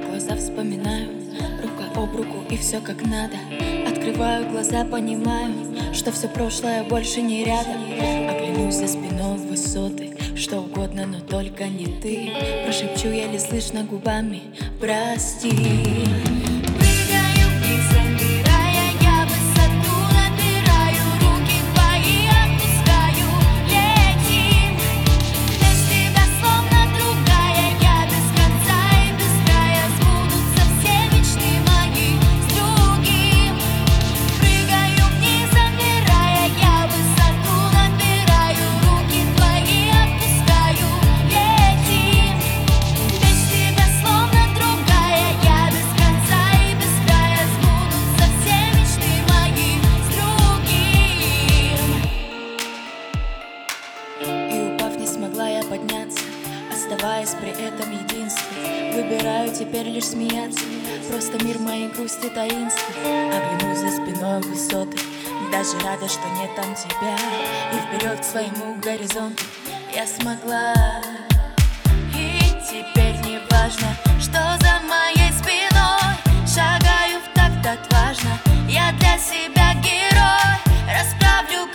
глаза вспоминаю, рука об руку и все как надо. Открываю глаза, понимаю, что все прошлое больше не рядом. Оглянусь за спиной в высоты, что угодно, но только не ты. Прошепчу еле слышно губами: прости. Подняться, оставаясь при этом единстве. Выбираю теперь лишь смеяться, просто мир моей грусти таинственный. Оглянусь за спиной высоты, даже рада, что нет там тебя. И вперед к своему горизонту я смогла. И теперь не важно, что за моей спиной. Шагаю в такт отважно, я для себя герой. Расправлю